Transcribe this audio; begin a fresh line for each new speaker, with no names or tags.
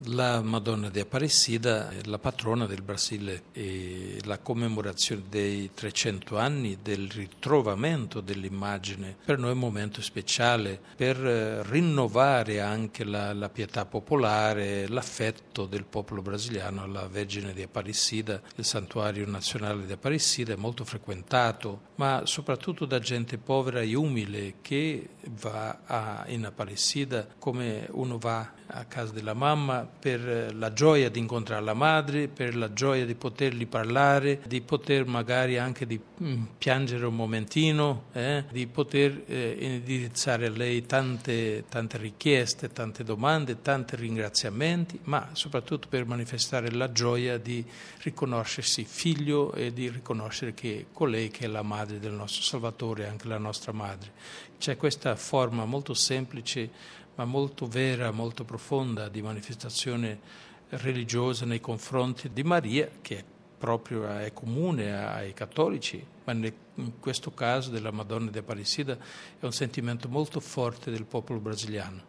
La Madonna di Aparecida è la patrona del Brasile e la commemorazione dei 300 anni del ritrovamento dell'immagine per noi è un momento speciale per rinnovare anche la pietà popolare, l'affetto del popolo brasiliano alla Vergine di Aparecida. Il santuario nazionale di Aparecida è molto frequentato, ma soprattutto da gente povera e umile che va in Aparecida come uno va a casa della mamma per la gioia di incontrare la madre, per la gioia di potergli parlare, di poter magari anche di piangere un momentino, di poter indirizzare a lei tante richieste, tante domande, tanti ringraziamenti, ma soprattutto per manifestare la gioia di riconoscersi figlio e di riconoscere che colei che è la madre del nostro Salvatore è anche la nostra madre. C'è questa forma molto semplice ma molto vera, molto profonda di manifestazione religiosa nei confronti di Maria, che proprio è comune ai cattolici, ma in questo caso della Madonna di Aparecida è un sentimento molto forte del popolo brasiliano.